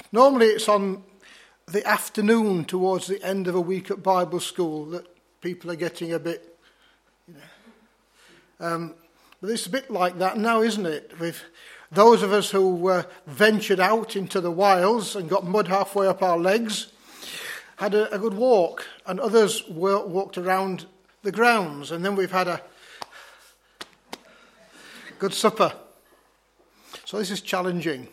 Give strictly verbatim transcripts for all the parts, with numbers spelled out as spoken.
Normally it's on the afternoon towards the end of a week at Bible school that people are getting a bit, you know. Um, but it's a bit like that now, isn't it? With those of us who uh, ventured out into the wilds and got mud halfway up our legs, had a, a good walk, and others were, walked around the grounds, and then we've had a good supper. So this is challenging.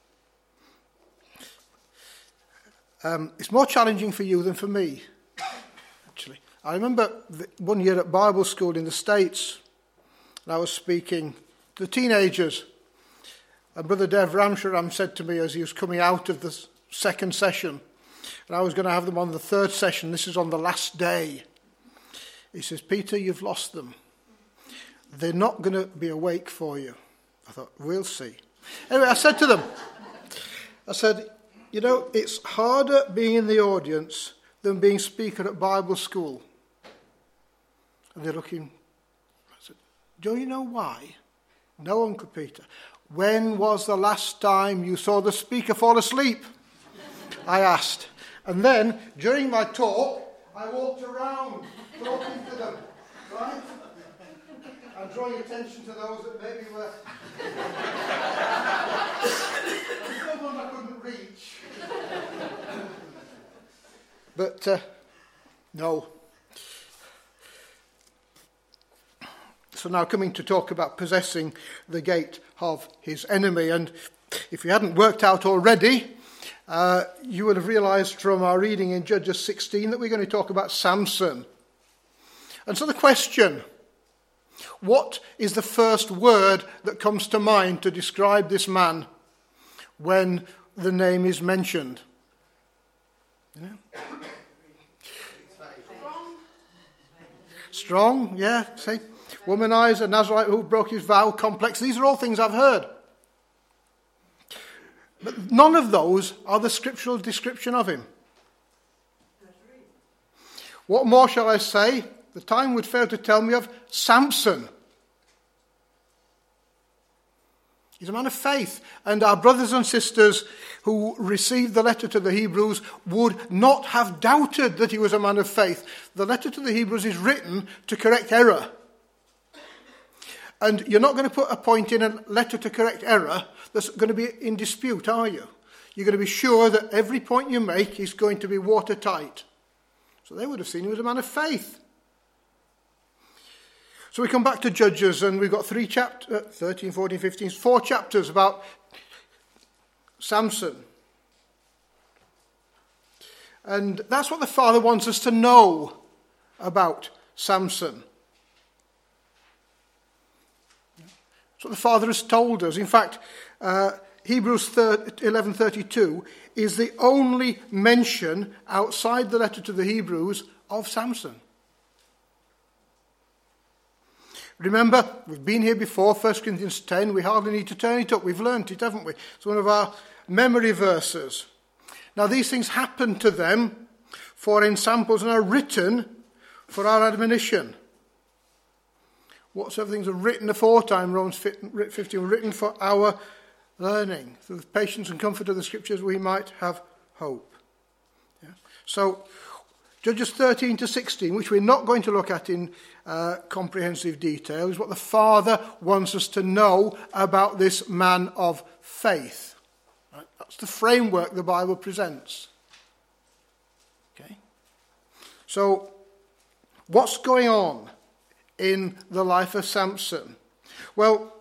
Um, it's more challenging for you than for me, actually. I remember one year at Bible school in the States, and I was speaking to the teenagers, and Brother Dev Ramsharam said to me as he was coming out of the second session, and I was going to have them on the third session, this is on the last day. He says, Peter, you've lost them. They're not going to be awake for you. I thought, we'll see. Anyway, I said to them, I said, you know, it's harder being in the audience than being speaker at Bible school. And they're looking. I said, do you know why? No, Uncle Peter. When was the last time you saw the speaker fall asleep? I asked. And then, during my talk, I walked around talking to them, right? And drawing attention to those that maybe were... someone I couldn't reach. But, uh, no. So now coming to talk about possessing the gate of his enemy. And if you hadn't worked out already, uh, you would have realised from our reading in Judges sixteen that we're going to talk about Samson. And so the question, what is the first word that comes to mind to describe this man when the name is mentioned? You know? Strong, yeah, see? Womanizer, Nazarite who broke his vow, complex. These are all things I've heard. But none of those are the scriptural description of him. What more shall I say? The time would fail to tell me of Samson. He's a man of faith, and our brothers and sisters who received the letter to the Hebrews would not have doubted that he was a man of faith. The letter to the Hebrews is written to correct error. And you're not going to put a point in a letter to correct error that's going to be in dispute, are you? You're going to be sure that every point you make is going to be watertight. So they would have seen him as a man of faith. So we come back to Judges, and we've got three chapters, thirteen, fourteen, fifteen, four chapters about Samson. And that's what the Father wants us to know about Samson. That's what the Father has told us. In fact, uh, Hebrews eleven thirty-two is the only mention outside the letter to the Hebrews of Samson. Remember, we've been here before, First Corinthians ten. We hardly need to turn it up. We've learnt it, haven't we? It's one of our memory verses. Now, these things happen to them for ensamples and are written for our admonition. Whatsoever things are written aforetime, Romans fifteen, were written for our learning. Through the patience and comfort of the Scriptures, we might have hope. Yeah. So, Judges thirteen to sixteen, which we're not going to look at in uh, comprehensive detail, is what the Father wants us to know about this man of faith. Right? That's the framework the Bible presents. Okay. So, what's going on in the life of Samson? Well,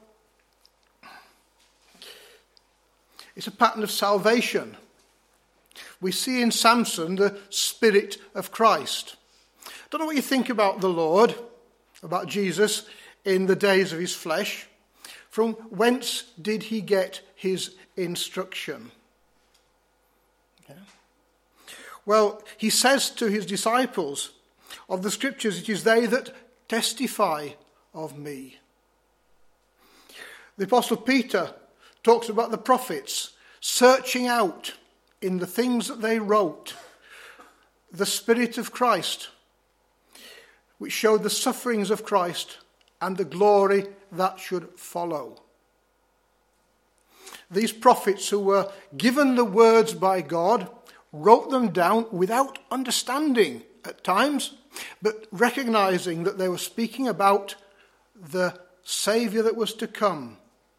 it's a pattern of salvation. We see in Samson the Spirit of Christ. I don't know what you think about the Lord, about Jesus in the days of his flesh. From whence did he get his instruction? Okay. Well, he says to his disciples of the Scriptures, it is they that testify of me. The Apostle Peter talks about the prophets searching out in the things that they wrote the Spirit of Christ, which showed the sufferings of Christ and the glory that should follow. these prophets who were given the words by God wrote them down without understanding at times, but recognizing that they were speaking about the Saviour that was to come.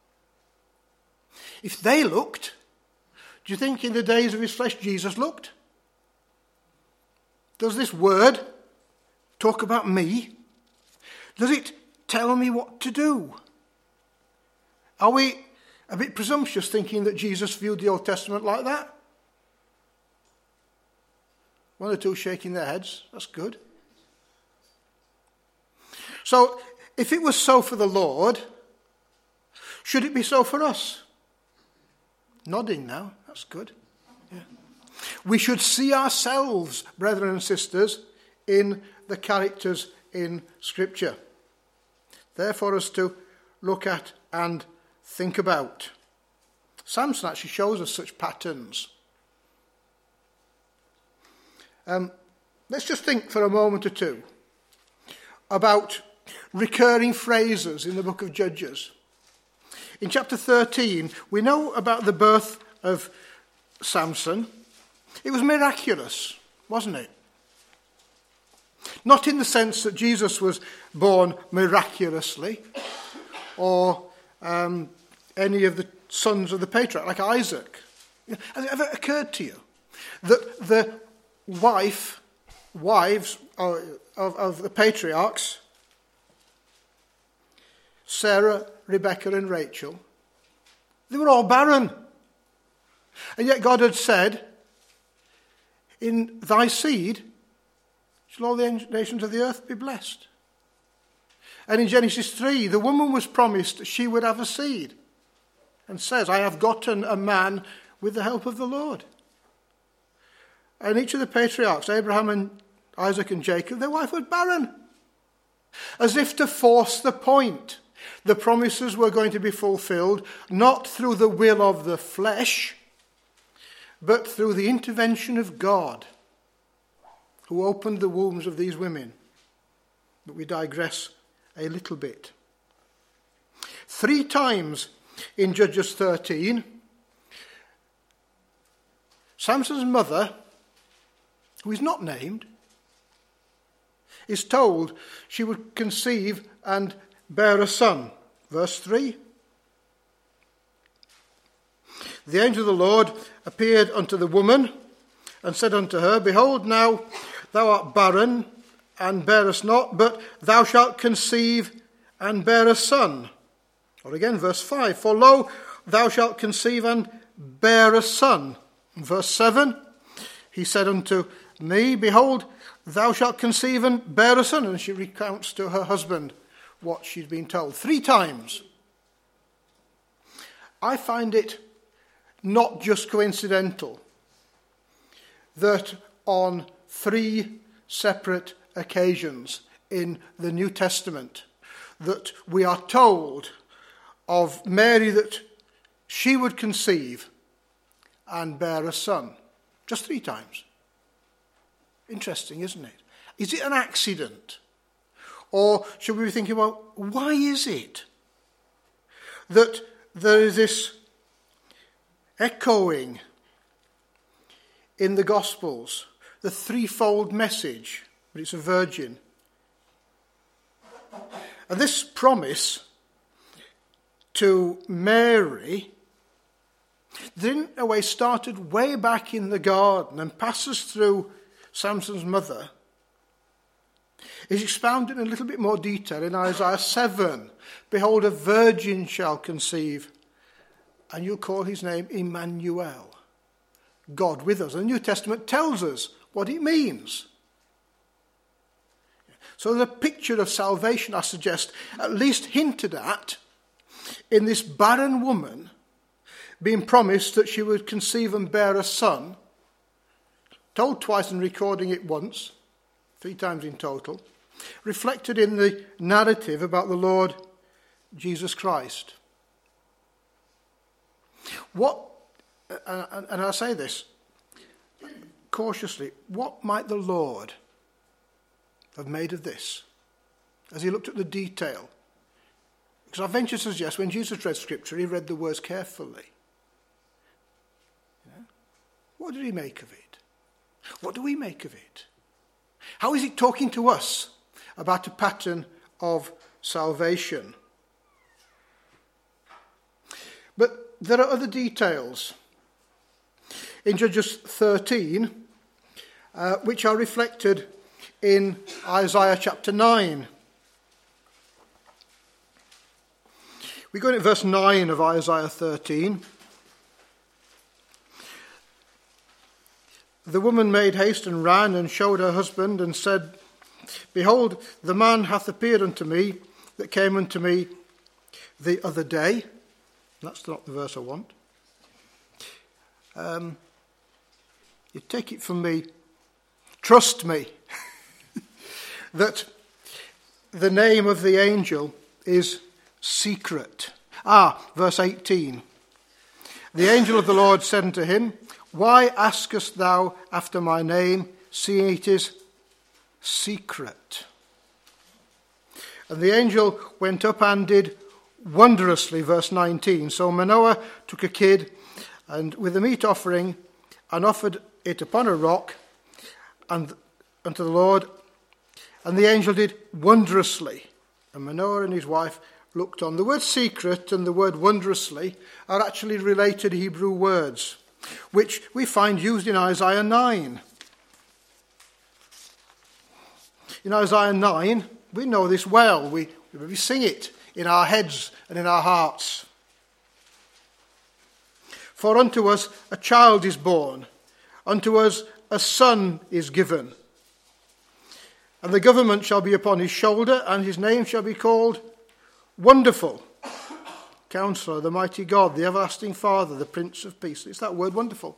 If they looked, do you think in the days of his flesh Jesus looked? Does this word talk about me? Does it tell me what to do? Are we a bit presumptuous thinking that Jesus viewed the Old Testament like that? One or two shaking their heads. That's good. So, if it was so for the Lord, should it be so for us? Nodding now. That's good. Yeah. We should see ourselves, brethren and sisters, in the characters in Scripture. There for us to look at and think about. Samson actually shows us such patterns. Um, let's just think for a moment or two about recurring phrases in the book of Judges. In chapter thirteen, we know about the birth of Samson. It was miraculous, wasn't it? Not in the sense that Jesus was born miraculously, or um, any of the sons of the patriarch, like Isaac. Has it ever occurred to you that the wife, wives of, of, of the patriarchs, Sarah, Rebecca and Rachel, they were all barren. And yet God had said, in thy seed shall all the nations of the earth be blessed. And in Genesis three, the woman was promised she would have a seed. And says, I have gotten a man with the help of the Lord. And each of the patriarchs, Abraham and Isaac and Jacob, their wife was barren. As if to force the point. The promises were going to be fulfilled, not through the will of the flesh, but through the intervention of God, who opened the wombs of these women. But we digress a little bit. Three times in Judges thirteen, Samson's mother, who is not named, is told she would conceive and bear a son. Verse three. The angel of the Lord appeared unto the woman and said unto her, Behold, now thou art barren and bearest not, but thou shalt conceive and bear a son. Or again, verse five. For lo, thou shalt conceive and bear a son. And verse seven. He said unto me, Behold, thou shalt conceive and bear a son. And she recounts to her husband what she's been told. Three times. I find it not just coincidental that on three separate occasions in the New Testament that we are told of Mary that she would conceive and bear a son. Just three times. Interesting, isn't it? Is it an accident? Or should we be thinking, well, why is it that there is this echoing in the Gospels, the threefold message, but it's a virgin. And this promise to Mary, in a way, started way back in the garden and passes through Samson's mother, is expounded in a little bit more detail in Isaiah seven. Behold, a virgin shall conceive, and you'll call his name Emmanuel, God with us. And the New Testament tells us what it means. So the picture of salvation, I suggest, at least hinted at in this barren woman being promised that she would conceive and bear a son, told twice and recording it once, three times in total, reflected in the narrative about the Lord Jesus Christ. What, and I say this cautiously, what might the Lord have made of this as he looked at the detail? Because I venture to suggest when Jesus read Scripture, he read the words carefully. What did he make of it? What do we make of it? How is it talking to us about a pattern of salvation? But there are other details in Judges thirteen, uh, which are reflected in Isaiah chapter nine. We go into verse nine of Isaiah thirteen. The woman made haste and ran and showed her husband and said, Behold, the man hath appeared unto me that came unto me the other day. That's not the verse I want. Um, you take it from me, trust me, that the name of the angel is Secret. Ah, verse eighteen. The angel of the Lord said unto him, Why askest thou after my name, seeing it is secret? And the angel went up and did wondrously, verse nineteen. So Manoah took a kid, and with a meat offering, and offered it upon a rock, and unto the Lord. And the angel did wondrously. And Manoah and his wife looked on. The word secret and the word wondrously are actually related Hebrew words, which we find used in Isaiah nine. In Isaiah nine, we know this well. We, we sing it in our heads and in our hearts. For unto us a child is born, unto us a son is given. And the government shall be upon his shoulder, and his name shall be called Wonderful, Counselor, the Mighty God, the Everlasting Father, the Prince of Peace. It's that word wonderful.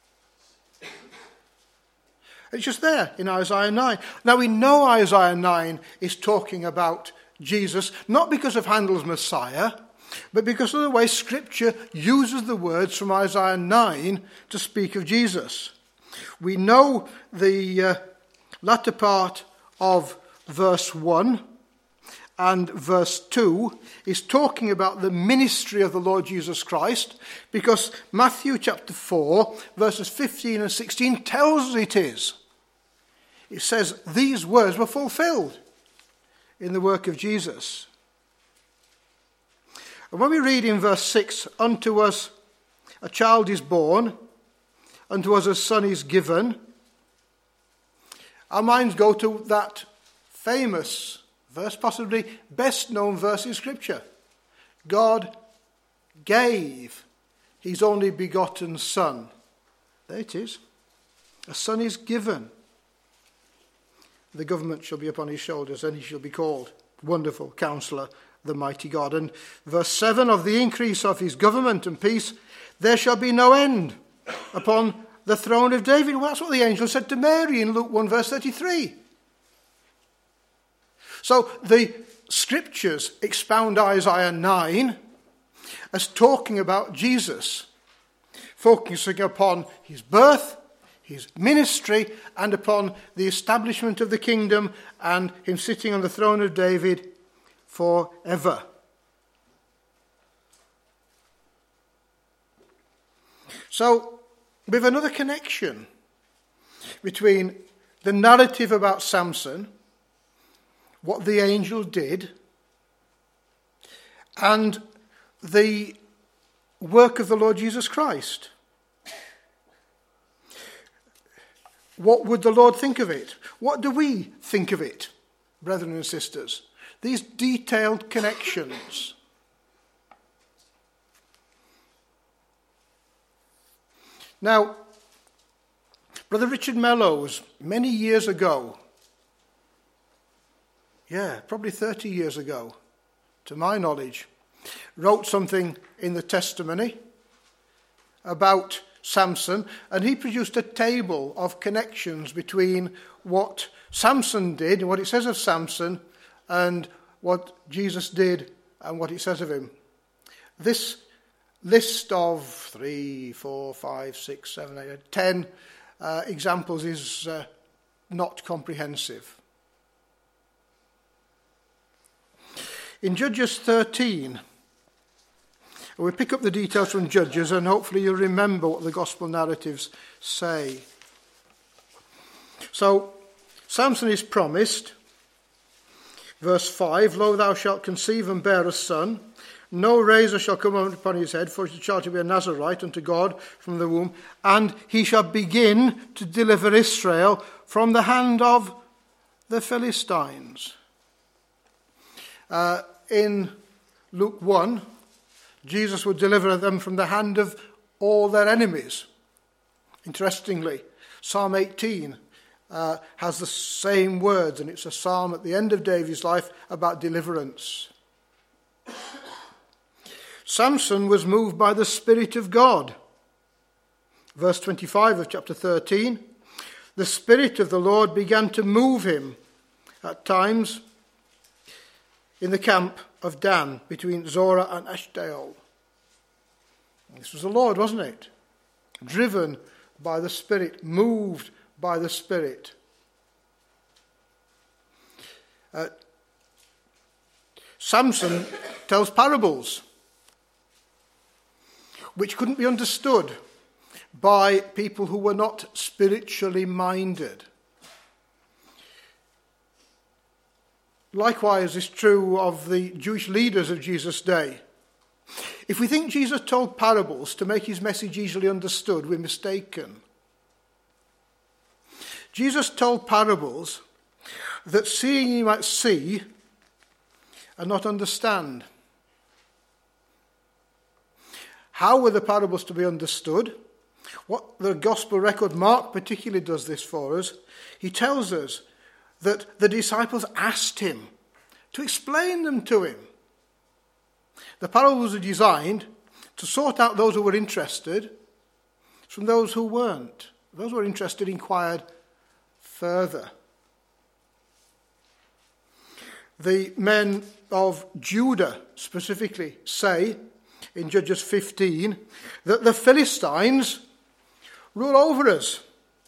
It's just there in Isaiah nine. Now we know Isaiah nine is talking about Jesus, not because of Handel's Messiah, but because of the way Scripture uses the words from Isaiah nine to speak of Jesus. We know the uh, latter part of verse one and verse two is talking about the ministry of the Lord Jesus Christ, because Matthew chapter four, verses fifteen and sixteen tells us it is. It says these words were fulfilled in the work of Jesus. And when we read in verse six, unto us a child is born, unto us a son is given, our minds go to that famous verse, possibly best known verse in Scripture. God gave his only begotten Son. There it is. A son is given. The government shall be upon his shoulders, and he shall be called Wonderful Counselor, the Mighty God. And verse seven, of the increase of his government and peace, there shall be no end upon the throne of David. Well, that's what the angel said to Mary in Luke one, verse thirty-three. So the Scriptures expound Isaiah nine as talking about Jesus, focusing upon his birth, his ministry, and upon the establishment of the kingdom and him sitting on the throne of David forever. So we have another connection between the narrative about Samson, what the angel did, and the work of the Lord Jesus Christ. What would the Lord think of it? What do we think of it, brethren and sisters? These detailed connections. Now, Brother Richard Mellows, many years ago, yeah, probably thirty years ago, to my knowledge, wrote something in the testimony about Samson, and he produced a table of connections between what Samson did and what it says of Samson and what Jesus did and what it says of him. This list of three, four, five, six, seven, eight, ten uh, examples is uh, not comprehensive. In Judges thirteen We pick up the details from Judges, and hopefully you'll remember what the gospel narratives say. So, Samson is promised, verse five, Lo, thou shalt conceive and bear a son. No razor shall come out upon his head, for he shall be a Nazarite unto God from the womb, and he shall begin to deliver Israel from the hand of the Philistines. Uh, in Luke one, Jesus would deliver them from the hand of all their enemies. Interestingly, Psalm eighteen uh, has the same words, and it's a psalm at the end of David's life about deliverance. Samson was moved by the Spirit of God. Verse twenty-five of chapter thirteen, the Spirit of the Lord began to move him at times in the camp of Dan between Zorah and Eshtaol. This was the Lord, wasn't it? Driven by the Spirit, moved by the Spirit. Uh, Samson tells parables which couldn't be understood by people who were not spiritually minded. Likewise is true of the Jewish leaders of Jesus' day. If we think Jesus told parables to make his message easily understood, we're mistaken. Jesus told parables that seeing you might see and not understand. How were the parables to be understood? What the gospel record, Mark particularly does this for us. He tells us that the disciples asked him to explain them to him. The parables are designed to sort out those who were interested from those who weren't. Those who were interested inquired further. The men of Judah specifically say in Judges fifteen that the Philistines rule over us.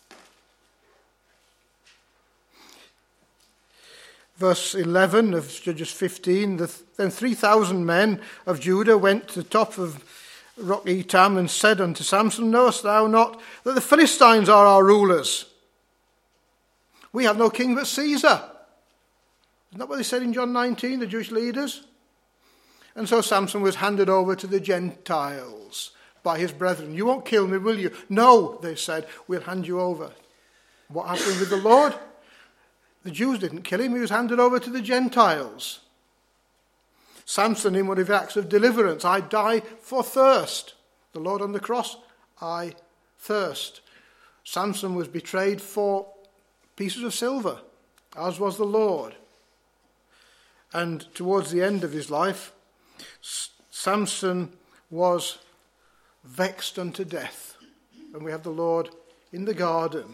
Verse eleven of Judges fifteen, then three thousand men of Judah went to the top of Rock Etam and said unto Samson, Knowest thou not that the Philistines are our rulers? We have no king but Caesar. Isn't that what they said in John nineteen, the Jewish leaders? And so Samson was handed over to the Gentiles by his brethren. You won't kill me, will you? No, they said, we'll hand you over. What happened with the Lord? The Jews didn't kill him, he was handed over to the Gentiles. Samson in one of the acts of deliverance, I die for thirst. The Lord on the cross, I thirst. Samson was betrayed for pieces of silver, as was the Lord. And towards the end of his life, Samson was vexed unto death. And we have the Lord in the garden.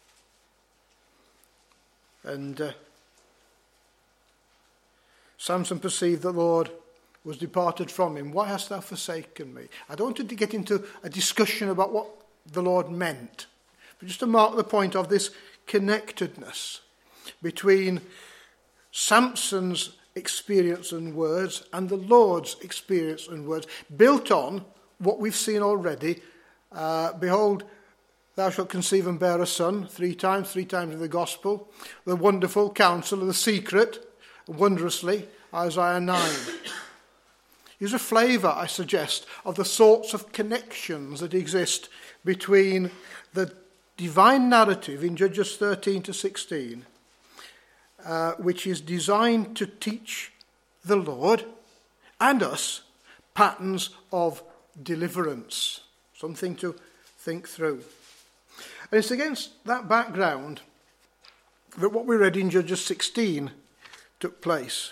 And uh, Samson perceived the Lord was departed from him. Why hast thou forsaken me? I don't want to get into a discussion about what the Lord meant, but just to mark the point of this connectedness between Samson's experience and words and the Lord's experience and words, built on what we've seen already. Uh, Behold, thou shalt conceive and bear a son, three times, three times in the gospel. The wonderful counsel of the secret, wondrously, Isaiah nine. Here's a flavour, I suggest, of the sorts of connections that exist between the divine narrative in Judges thirteen to sixteen, uh, which is designed to teach the Lord and us patterns of deliverance. Something to think through. And it's against that background that what we read in Judges sixteen took place.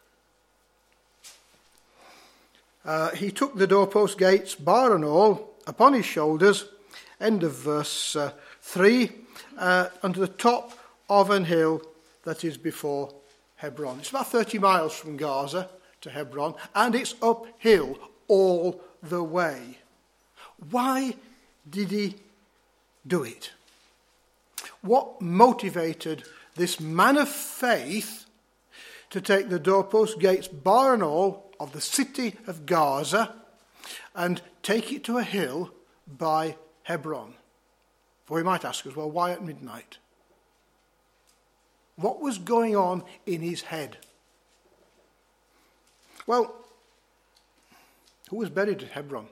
Uh, he took the doorpost gates, bar and all, upon his shoulders, end of verse uh, three, uh, unto the top of an hill that is before Hebron. It's about thirty miles from Gaza to Hebron, and it's uphill all the way. Why did he do it? What motivated this man of faith to take the doorpost gates, bar and all, of the city of Gaza and take it to a hill by Hebron. For we might ask us, well, why at midnight? What was going on in his head? Well, who was buried at Hebron?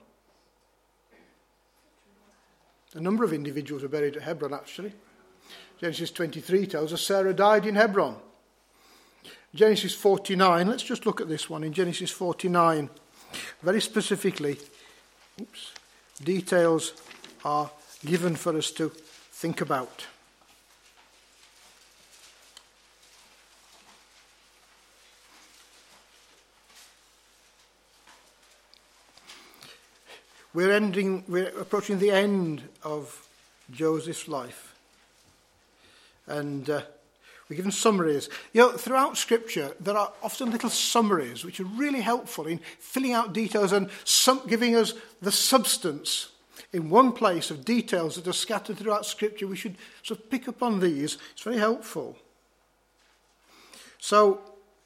A number of individuals were buried at Hebron, actually. Genesis twenty-three tells us Sarah died in Hebron. Genesis forty-nine, let's just look at this one. In Genesis forty-nine, very specifically, oops, details are given for us to think about. We're ending, we're approaching the end of Joseph's life. And uh, we're given summaries. You know, throughout Scripture, there are often little summaries which are really helpful in filling out details and some, giving us the substance in one place of details that are scattered throughout Scripture. We should sort of pick up on these. It's very helpful. So,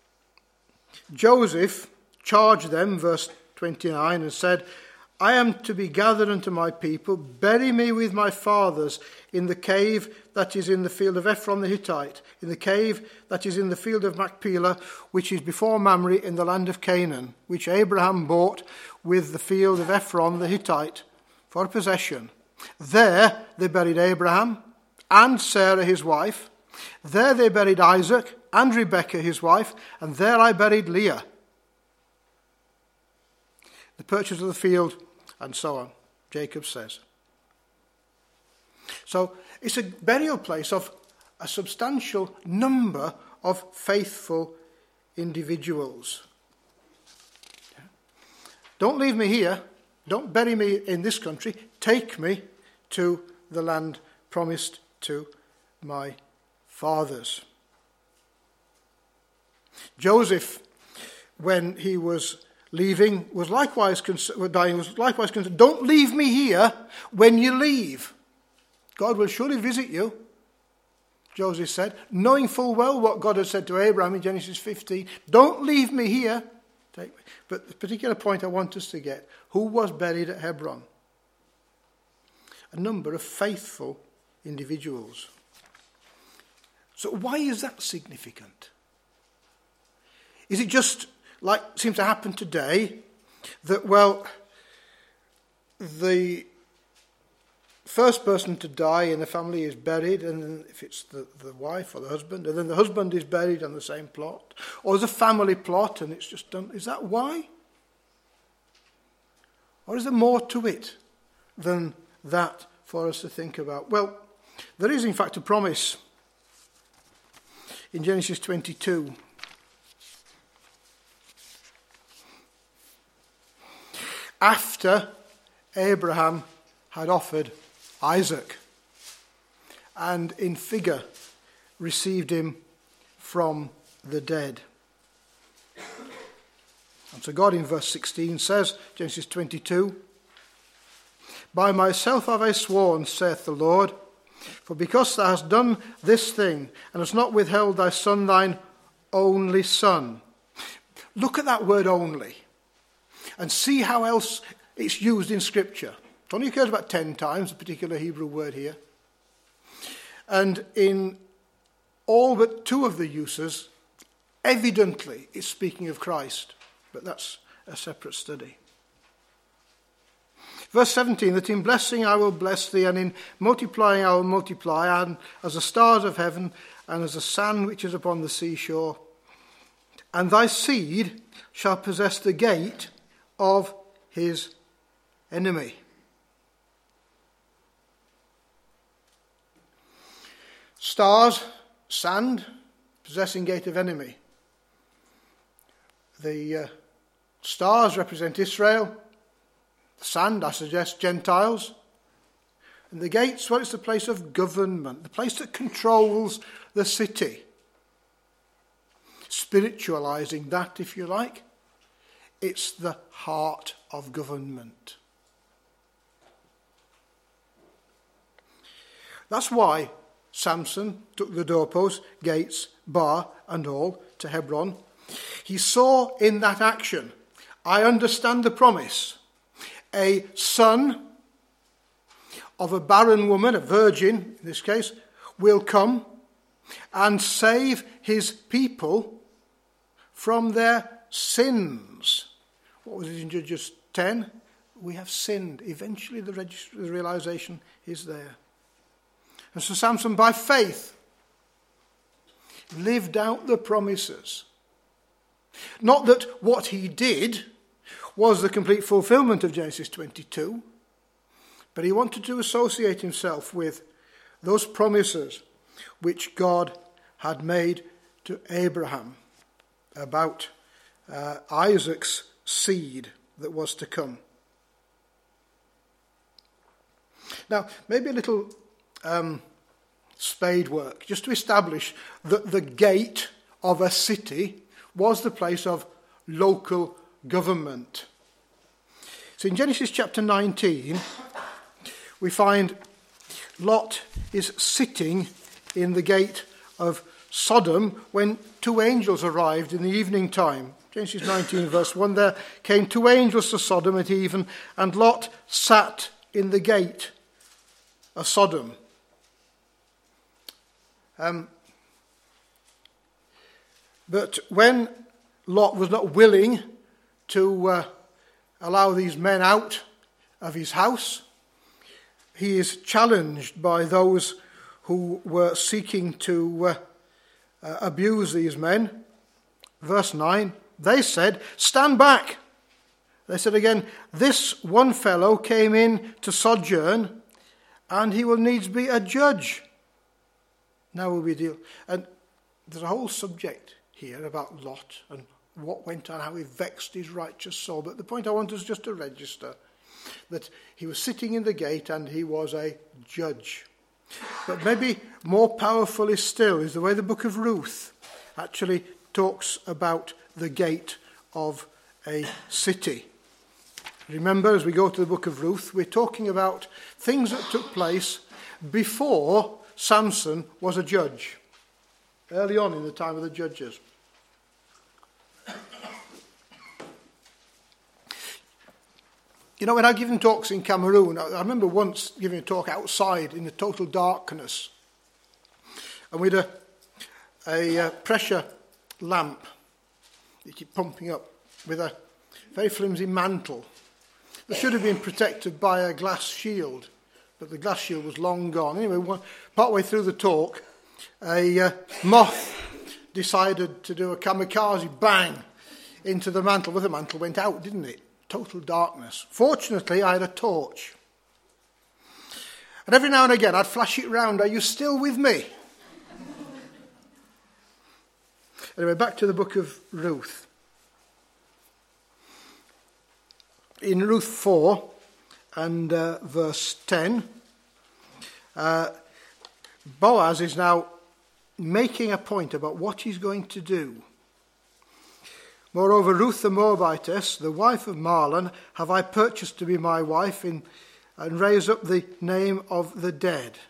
Joseph charged them, verse twenty-nine, and said, I am to be gathered unto my people. Bury me with my fathers in the cave that is in the field of Ephron the Hittite, in the cave that is in the field of Machpelah, which is before Mamre in the land of Canaan, which Abraham bought with the field of Ephron the Hittite for possession. There they buried Abraham and Sarah his wife. There they buried Isaac and Rebekah his wife, and there I buried Leah. The purchase of the field, and so on, Jacob says. So it's a burial place of a substantial number of faithful individuals. Don't leave me here. Don't bury me in this country. Take me to the land promised to my fathers. Joseph, when he was leaving, was likewise concerned, dying, was likewise concerned, don't leave me here when you leave. God will surely visit you, Joseph said, knowing full well what God had said to Abraham in Genesis fifteen. Don't leave me here. Take me. But the particular point I want us to get, who was buried at Hebron? A number of faithful individuals. So why is that significant? Is it just like seems to happen today, that, well, the first person to die in the family is buried, and then if it's the, the wife or the husband, and then the husband is buried on the same plot, or there's a family plot and it's just done. Is that why? Or is there more to it than that for us to think about? Well, there is in fact a promise in Genesis twenty-two. After Abraham had offered Isaac and in figure received him from the dead. And so God in verse sixteen says, Genesis twenty-two, By myself have I sworn, saith the Lord, for because thou hast done this thing, and hast not withheld thy son, thine only son. Look at that word only. And see how else it's used in Scripture. It only occurs about ten times, a particular Hebrew word here. And in all but two of the uses, evidently it's speaking of Christ. But that's a separate study. Verse seventeen, that in blessing I will bless thee, and in multiplying I will multiply, and as the stars of heaven, and as the sand which is upon the seashore. And thy seed shall possess the gate of his enemy. Stars, sand, possessing gate of enemy. The uh, stars represent Israel. The sand, I suggest, Gentiles. And the gates, well, it's the place of government, the place that controls the city. Spiritualizing that, if you like. It's the heart of government. That's why Samson took the doorposts, gates, bar, and all to Hebron. He saw in that action, I understand the promise. a son of a barren woman, a virgin in this case, will come and save his people from their sins. What was it in Judges ten? We have sinned. Eventually the, regist- the realization is there. And so Samson, by faith, lived out the promises. Not that what he did was the complete fulfillment of Genesis twenty-two, but he wanted to associate himself with those promises which God had made to Abraham about uh, Isaac's seed that was to come. Now, maybe a little um, spade work, just to establish that the gate of a city was the place of local government. So in Genesis chapter nineteen, we find Lot is sitting in the gate of Sodom when two angels arrived in the evening time. Genesis nineteen verse one, there came two angels to Sodom at even, and Lot sat in the gate of Sodom. Um, but when Lot was not willing to uh, allow these men out of his house, he is challenged by those who were seeking to uh, uh, abuse these men. Verse nine, they said, "Stand back." They said again, "This one fellow came in to sojourn, and he will needs be a judge." Now will we deal. And there's a whole subject here about Lot and what went on, how he vexed his righteous soul. But the point I want is just to register that he was sitting in the gate and he was a judge. But maybe more powerfully still is the way the book of Ruth actually talks about the gate of a city. Remember, as we go to the book of Ruth, we're talking about things that took place before Samson was a judge, early on in the time of the judges. You know, when I've given talks in Cameroon, I remember once giving a talk outside in the total darkness. And we had a, a uh, pressure lamp you keep pumping up with a very flimsy mantle that should have been protected by a glass shield, but the glass shield was long gone. Anyway, one, partway through the talk, a uh, moth decided to do a kamikaze bang into the mantle. Well, the mantle went out, didn't it? Total darkness. Fortunately, I had a torch. And every now and again, I'd flash it round. Are you still with me? Anyway, back to the book of Ruth. In Ruth four and uh, verse ten, uh, Boaz is now making a point about what he's going to do. "Moreover, Ruth the Moabitess, the wife of Mahlon, have I purchased to be my wife in, and raise up the name of the dead."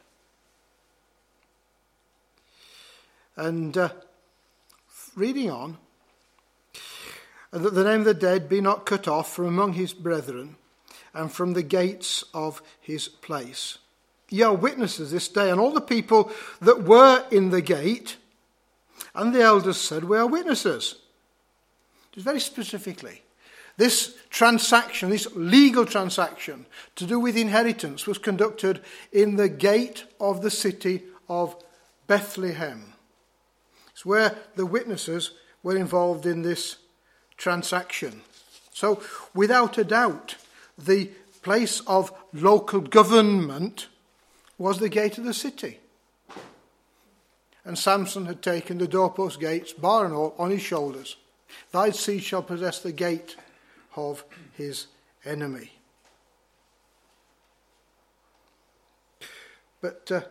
And uh, reading on, "and that the name of the dead be not cut off from among his brethren, and from the gates of his place. Ye are witnesses this day." And all the people that were in the gate, and the elders said, "We are witnesses." Just very specifically, this transaction, this legal transaction to do with inheritance was conducted in the gate of the city of Bethlehem. It's where the witnesses were involved in this transaction. So, without a doubt, the place of local government was the gate of the city. And Samson had taken the doorpost gates, bar and all, on his shoulders. "Thy seed shall possess the gate of his enemy." But uh,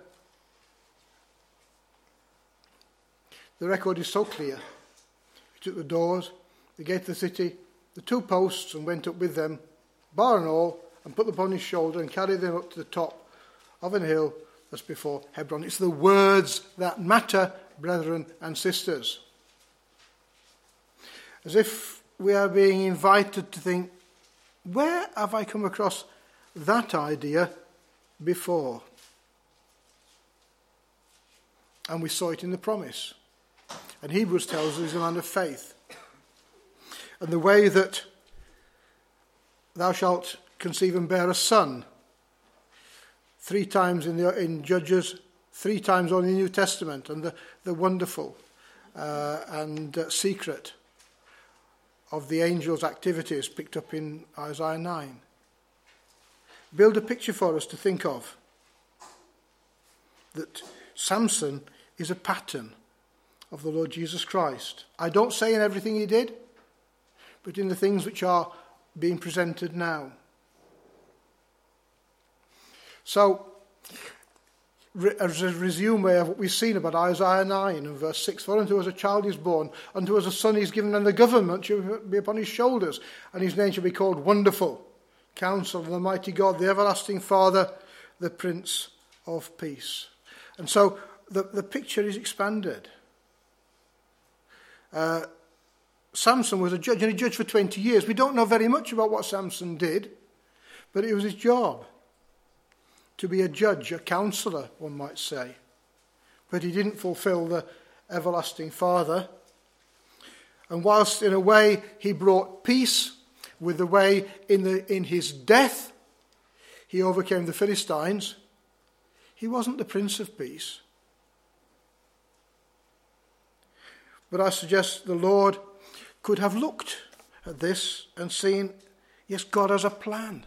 the record is so clear. He took the doors, the gate of the city, the two posts, and went up with them, bar and all, and put them upon his shoulder and carried them up to the top of an hill that's before Hebron. It's the words that matter, brethren and sisters. As if we are being invited to think, Where have I come across that idea before? And we saw it in the promise. And Hebrews tells us he's a man of faith. And the way that thou shalt conceive and bear a son, three times in the in Judges, three times only in the New Testament, and the, the wonderful uh, and uh, secret of the angel's activities picked up in Isaiah nine. Build a picture for us to think of. That Samson is a pattern of the Lord Jesus Christ. I don't say in everything he did, but in the things which are being presented now. So, as a resume of what we've seen about Isaiah nine and verse six, for unto us a child is born, unto us a son is given, and the government shall be upon his shoulders, and his name shall be called Wonderful, Counselor, the Mighty God, the Everlasting Father, the Prince of Peace. And so the, the picture is expanded. Uh, Samson was a judge, and he judged for twenty years. We don't know very much about what Samson did, but it was his job to be a judge, a counsellor, one might say. But he didn't fulfill the everlasting Father. And whilst in a way he brought peace, with the way in the in his death he overcame the Philistines, he wasn't the Prince of Peace. But I suggest the Lord could have looked at this and seen, yes, God has a plan.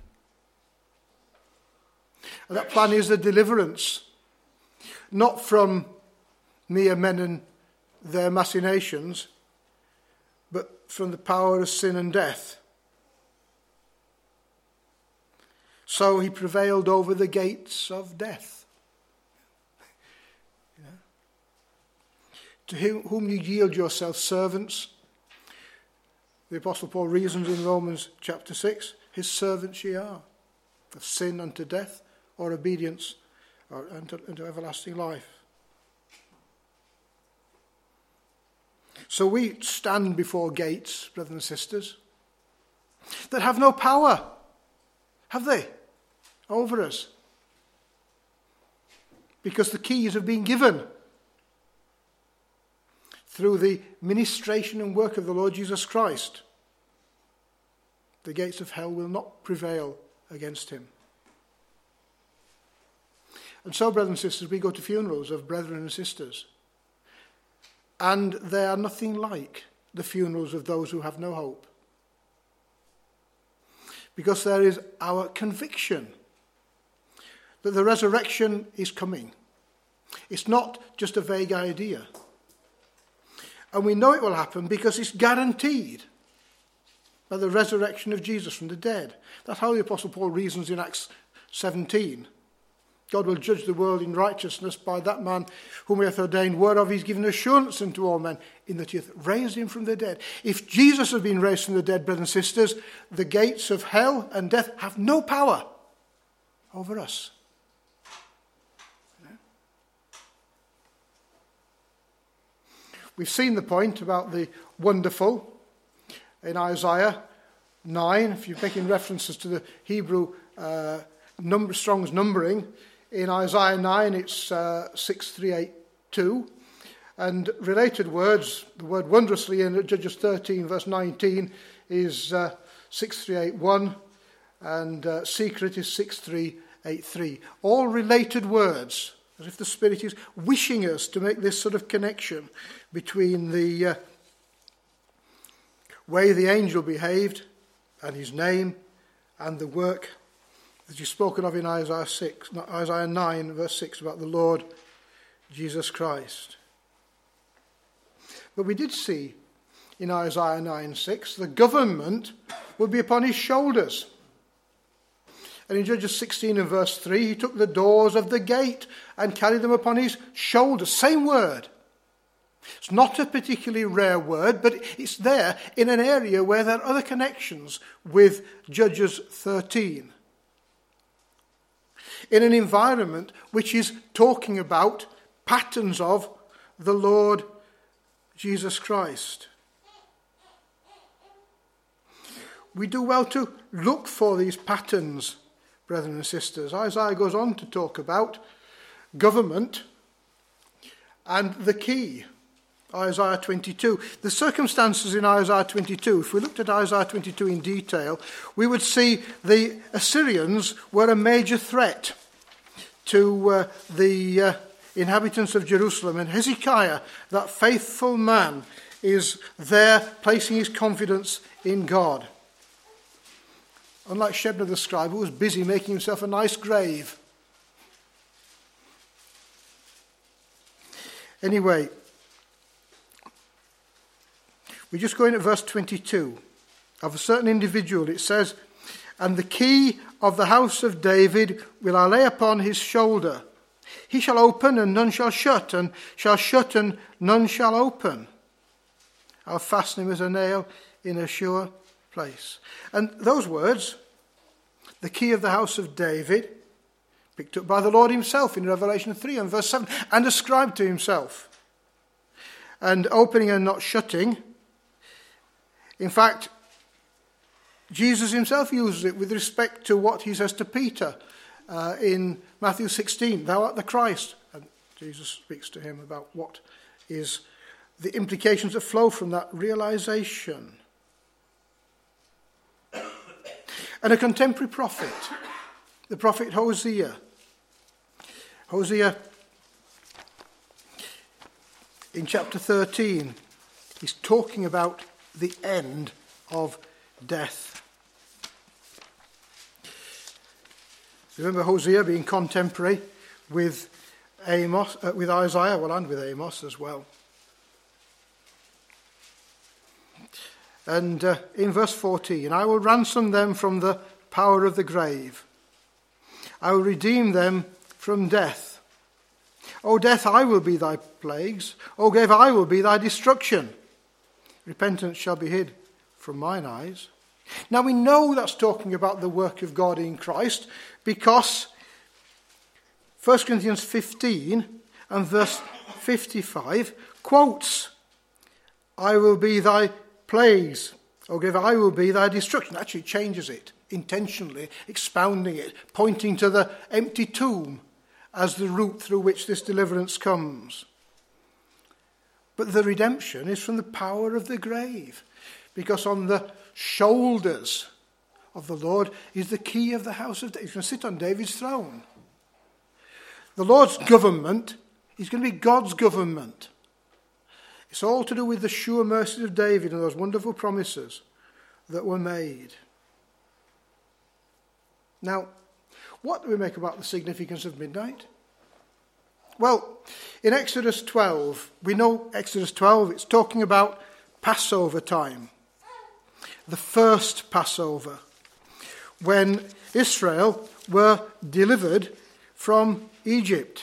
And that plan is the deliverance, not from mere men and their machinations, but from the power of sin and death. So he prevailed over the gates of death. You know? To whom you yield yourselves servants, the Apostle Paul reasons in Romans chapter six, his servants ye are, of sin unto death, or obedience or unto, unto everlasting life. So we stand before gates, brothers and sisters, that have no power, have they, over us? Because the keys have been given through the ministration and work of the Lord Jesus Christ. The gates of hell will not prevail against him. And so, brothers and sisters, we go to funerals of brethren and sisters. And they are nothing like the funerals of those who have no hope. Because there is our conviction that the resurrection is coming. It's not just a vague idea. And we know it will happen because it's guaranteed by the resurrection of Jesus from the dead. That's how the Apostle Paul reasons in Acts seventeen. God will judge the world in righteousness by that man whom he hath ordained, whereof he's given assurance unto all men, in that he hath raised him from the dead. If Jesus has been raised from the dead, brothers and sisters, the gates of hell and death have no power over us. We've seen the point about the wonderful in Isaiah nine. If you're making references to the Hebrew uh, number, Strong's numbering, in Isaiah nine it's uh, six three eight two. And related words, the word wondrously in Judges thirteen verse nineteen is uh, six three eight one, and uh, secret is six three eight three. All related words, as if the Spirit is wishing us to make this sort of connection between the uh, way the angel behaved and his name and the work that is spoken of in Isaiah six, Isaiah nine verse six about the Lord Jesus Christ. But we did see in Isaiah nine six the government would be upon his shoulders. And in Judges sixteen and verse three, he took the doors of the gate and carried them upon his shoulders. Same word. It's not a particularly rare word, but it's there in an area where there are other connections with Judges thirteen. In an environment which is talking about patterns of the Lord Jesus Christ. we do well to look for these patterns, brethren and sisters. Isaiah goes on to talk about government and the key. Isaiah twenty-two. The circumstances in Isaiah twenty-two, if we looked at Isaiah twenty-two in detail, we would see the Assyrians were a major threat to uh, the uh, inhabitants of Jerusalem. And Hezekiah, that faithful man, is there placing his confidence in God. Unlike Shebna the scribe, who was busy making himself a nice grave. Anyway, we just go in at verse twenty-two. Of a certain individual, it says, "And the key of the house of David will I lay upon his shoulder. He shall open and none shall shut, and shall shut and none shall open. I'll fasten him as a nail in a sure place." And those words, the key of the house of David, picked up by the Lord himself in Revelation three and verse seven, and ascribed to himself. And opening and not shutting. In fact, Jesus himself uses it with respect to what he says to Peter uh, in Matthew sixteen, "Thou art the Christ." And Jesus speaks to him about what is the implications that flow from that realization. And a contemporary prophet, the prophet Hosea. Hosea, in chapter thirteen, he's talking about the end of death. Remember Hosea being contemporary with Amos, uh, with Isaiah, well, and with Amos as well. And uh, in verse fourteen, "I will ransom them from the power of the grave. I will redeem them from death. O death, I will be thy plagues. O grave, I will be thy destruction. Repentance shall be hid from mine eyes." Now we know that's talking about the work of God in Christ, because First Corinthians fifteen and verse fifty-five quotes, "I will be thy plagues, O grave, I will be thy destruction." Actually changes it, intentionally expounding it, pointing to the empty tomb as the route through which this deliverance comes. But the redemption is from the power of the grave, because on the shoulders of the Lord is the key of the house of David. He's going to sit on David's throne. The Lord's government is going to be God's government. It's all to do with the sure mercies of David and those wonderful promises that were made. Now, what do we make about the significance of midnight? Well, in Exodus twelve, we know Exodus twelve, it's talking about Passover time. The first Passover, when Israel were delivered from Egypt.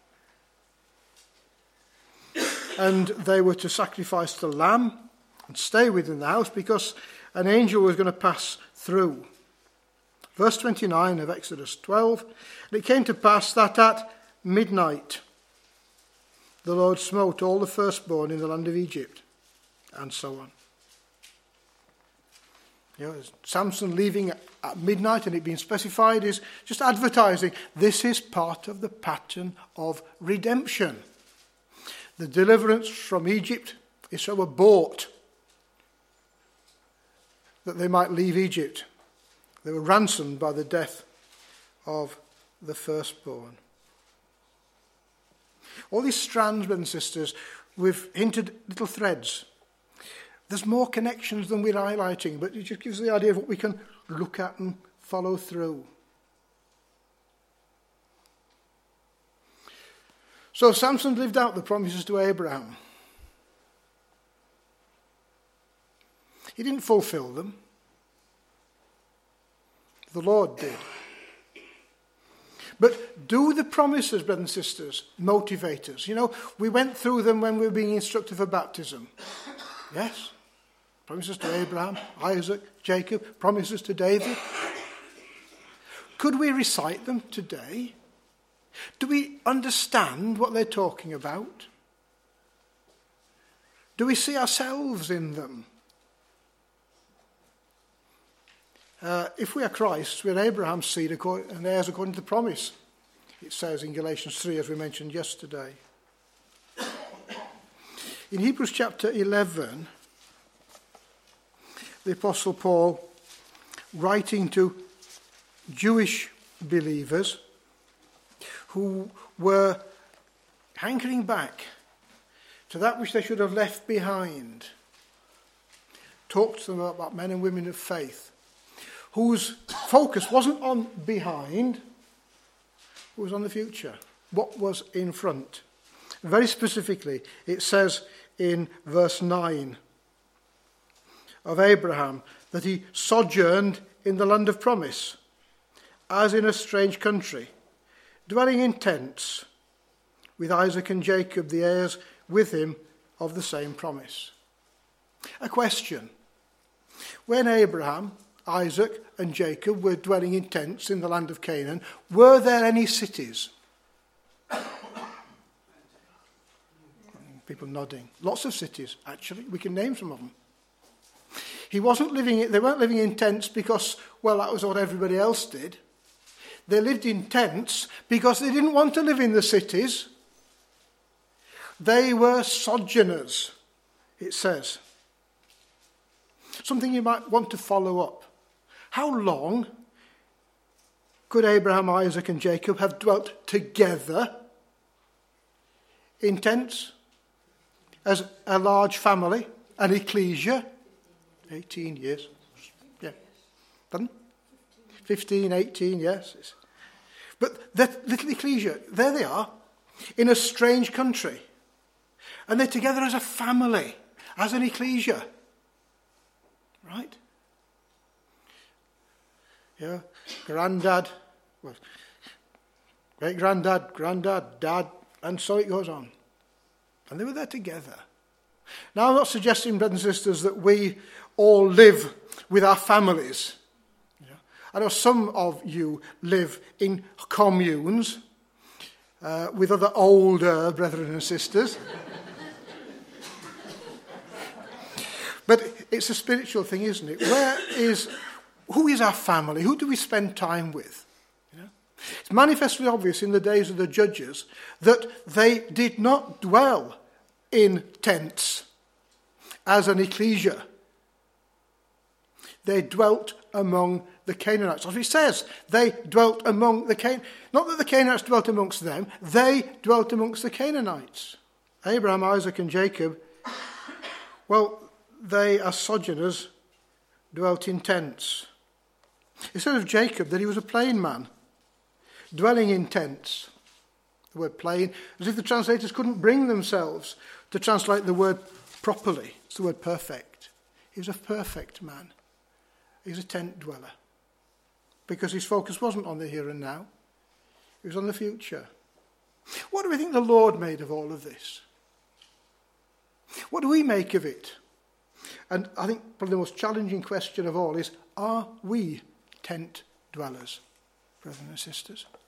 And they were to sacrifice the lamb and stay within the house because an angel was going to pass through. Verse twenty-nine of Exodus twelve, "And it came to pass that at midnight the Lord smote all the firstborn in the land of Egypt," and so on. You know, Samson leaving at midnight and it being specified is just advertising. This is part of the pattern of redemption. The deliverance from Egypt, Israel were bought that they might leave Egypt. They were ransomed by the death of the firstborn. All these strands, brothers and sisters, we've hinted little threads. There's more connections than we're highlighting, but it just gives the idea of what we can look at and follow through. So Samson lived out the promises to Abraham. He didn't fulfill them. The Lord did. But do the promises, brothers and sisters, motivate us? You know, we went through them when we were being instructed for baptism. Yes. Promises to Abraham, Isaac, Jacob, promises to David. Could we recite them today? Do we understand what they're talking about? Do we see ourselves in them? Uh, if we are Christ, we're Abraham's seed and heirs according to the promise. It says in Galatians three, as we mentioned yesterday. In Hebrews chapter eleven, the Apostle Paul, writing to Jewish believers who were hankering back to that which they should have left behind, talked to them about men and women of faith, whose focus wasn't on behind, it was on the future, what was in front. Very specifically, it says in verse nine of Abraham that he sojourned in the land of promise, as in a strange country, dwelling in tents, with Isaac and Jacob, the heirs with him of the same promise. A question. When Abraham, Isaac and Jacob were dwelling in tents in the land of Canaan, were there any cities? People nodding. Lots of cities, actually. We can name some of them. He wasn't living, they weren't living in tents because, well, that was what everybody else did. They lived in tents because they didn't want to live in the cities. They were sojourners, it says. Something you might want to follow up. How long could Abraham, Isaac and Jacob have dwelt together in tents as a large family, an ecclesia? eighteen years. Yeah. Pardon? fifteen, eighteen, yes. But that little ecclesia, there they are, in a strange country. And they're together as a family, as an ecclesia. Right? Yeah, granddad, well, great-granddad, granddad, dad, and so it goes on. And they were there together. Now, I'm not suggesting, brothers and sisters, that we all live with our families. Yeah. I know some of you live in communes uh, with other older brethren and sisters. But it's a spiritual thing, isn't it? Where is, who is our family? Who do we spend time with? You know? It's manifestly obvious in the days of the judges that they did not dwell in tents as an ecclesia. They dwelt among the Canaanites. As it says, they dwelt among the Canaanites. Not that the Canaanites dwelt amongst them, they dwelt amongst the Canaanites. Abraham, Isaac and Jacob, well, they, as sojourners, dwelt in tents. It said of Jacob that he was a plain man, dwelling in tents. The word plain, as if the translators couldn't bring themselves to translate the word properly. It's the word perfect. He was a perfect man. He was a tent dweller. Because his focus wasn't on the here and now. It was on the future. What do we think the Lord made of all of this? What do we make of it? And I think probably the most challenging question of all is, are we tent dwellers, brothers and sisters?